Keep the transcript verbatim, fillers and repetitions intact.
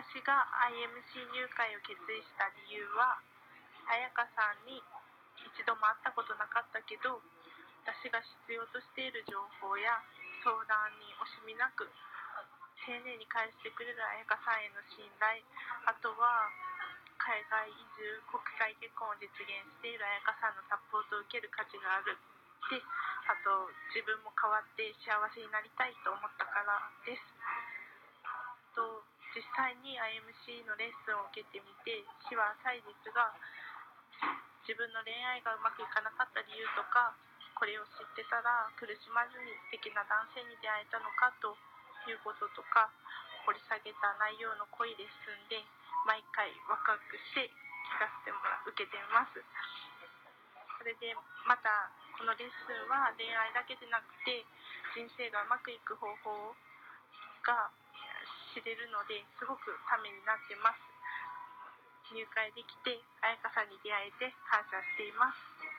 私が アイエムシー 入会を決意した理由は、彩香さんに一度も会ったことなかったけど、私が必要としている情報や相談に惜しみなく丁寧に返してくれる彩香さんへの信頼、あとは海外移住、国際結婚を実現している彩香さんのサポートを受ける価値がある。で、あと自分も変わって幸せになりたいと思ったからです。と実際に アイエムシー のレッスンを受けてみて、日は浅いですが、自分の恋愛がうまくいかなかった理由とか、これを知ってたら苦しまずに素敵な男性に出会えたのかということとか、掘り下げた内容の濃いレッスンで毎回ワクワクして聞かせてもらう受けています。それでまたこのレッスンは恋愛だけでなくて人生がうまくいく方法が知れるので、すごくためになってます。入会できて彩香さんに出会えて感謝しています。